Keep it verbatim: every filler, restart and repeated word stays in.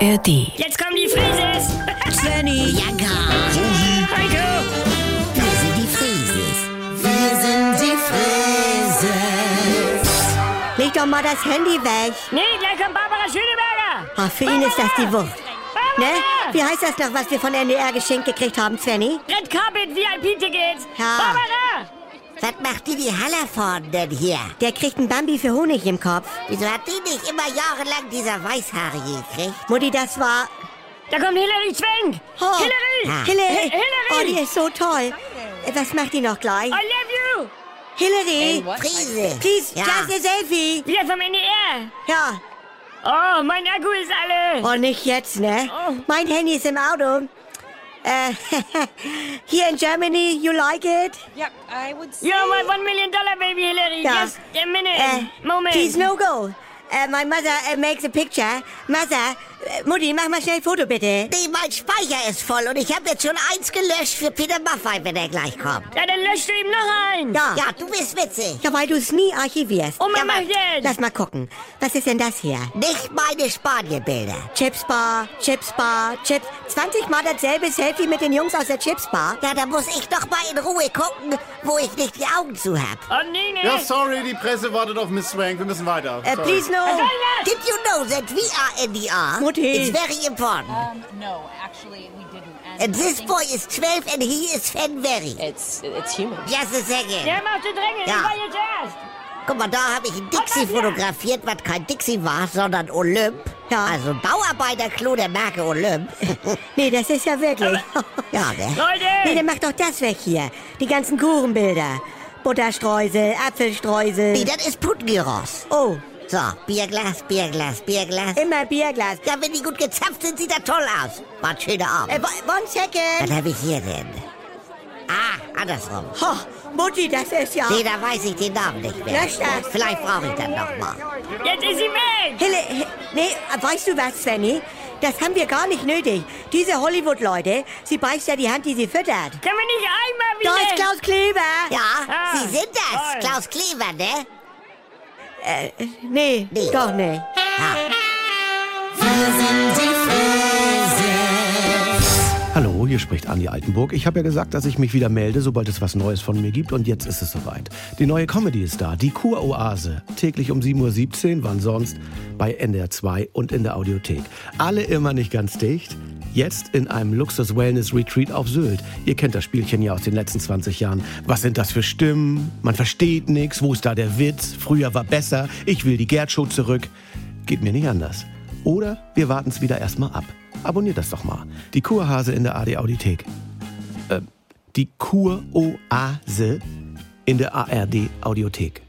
R D. Jetzt kommen die Frieses! Svenny, Jagger, Heiko! wir sind die Frieses. Wir sind die Frieses. leg doch mal das Handy weg. Nee, gleich kommt Barbara Schöneberger! Ach, für ihn ist das die Wucht. Ne? Barbara! Wie heißt das noch, was wir von N D R geschenkt gekriegt haben, Svenny? Red Carpet V I P-Tickets! Ja. Barbara! Was macht die die Haller vorne denn hier? Der kriegt einen Bambi für Honig im Kopf. Wieso hat die nicht immer jahrelang dieser Weißhaarige gekriegt? Mutti, das war... Da kommt Hilary Zwenk! Oh. Hilary! Ja. Hillary! Hi- Hillary! Oh, die ist so toll. Äh, Was macht die noch gleich? I love you! Hillary! Friese. Please, Ja. just a selfie. Wieder vom N D R! Ja. Oh, mein Akku ist alle! Oh, nicht jetzt, ne? Oh. Mein Handy ist im Auto. Äh, here in Germany, you like it? Yep, I would say. You're my one million dollar baby, Hilary! Ja. Just a minute! Äh, Moment! please no go. Uh, my mother uh, makes a picture. Mother, uh, Mutti, mach mal schnell ein Foto, bitte. Nee, mein Speicher ist voll und ich habe jetzt schon eins gelöscht für Peter Maffay, wenn er gleich kommt. Ja, dann löscht du ihm noch ein! Ja. Ja, du bist witzig. Ja, weil du es nie archivierst. Und Ja, man macht jetzt! Lass mal gucken. Was ist denn das hier? Nicht meine Spanienbilder. Chips Bar, Chips Bar, Chips. zwanzig Mal dasselbe Selfie mit den Jungs aus der Chips Bar. Ja, da muss ich doch mal in Ruhe gucken, wo ich nicht die Augen zu hab. Oh, nee, nee! Ja, sorry, die Presse wartet auf Miss Swank. Wir müssen weiter. Uh, Sorry. please no. Was soll das? Did you know that we are N D R? Mutti. It's very important. Um, no, actually, we didn't. And And I this think boy is twelve and he is Fan very. It's it's human. Just a second. Der macht die Dränge, Ja. ich war jetzt erst! Guck mal, da habe ich einen Dixie fotografiert, was kein Dixie war, sondern Olymp. Ja. Also ein Bauarbeiterklo der Marke Olymp. Nee, das ist ja wirklich. Ja, ne? Leute! Nee, dann mach doch das weg hier. Die ganzen Kuchenbilder. Butterstreusel, Apfelstreusel. Nee, das ist Puttengyros. Oh, So, Bierglas, Bierglas, Bierglas. immer Bierglas. Ja, wenn die gut gezapft sind, sieht das toll aus. War ein schöner Abend. Äh, wo- one second. Was habe ich hier denn? Ah, andersrum. Ho, Mutti, das ist ja... Nee, da weiß ich den Namen nicht mehr. Lösch das. Vielleicht brauche ich dann noch mal. Jetzt ist sie weg! Hille, Hi- nee, weißt du was, Svenny? Das haben wir gar nicht nötig. Diese Hollywood-Leute, sie beißt ja die Hand, die sie füttert. Können wir nicht einmal wieder... Da ist Klaus Kleber. Ja, Ah, Sie sind das. toll. Klaus Kleber, ne? Nee, Nee. doch nicht. Hallo, hier spricht Andi Altenburg. Ich habe ja gesagt, dass ich mich wieder melde, sobald es was Neues von mir gibt. Und jetzt ist es soweit. Die neue Comedy ist da, die Kuroase. Täglich um sieben Uhr siebzehn, wann sonst? Bei N D R zwei und in der Audiothek. Alle immer nicht ganz dicht. Jetzt in einem Luxus-Wellness-Retreat auf Sylt. Ihr kennt das Spielchen ja aus den letzten zwanzig Jahren. Was sind das für Stimmen? Man versteht nichts. Wo ist da der Witz? Früher war besser. Ich will die Gerd-Show zurück. Geht mir nicht anders. Oder wir warten es wieder erstmal ab. Abonniert das doch mal. Die Kurhase in der A R D-Audiothek. Äh, die Kuroase in der A R D-Audiothek.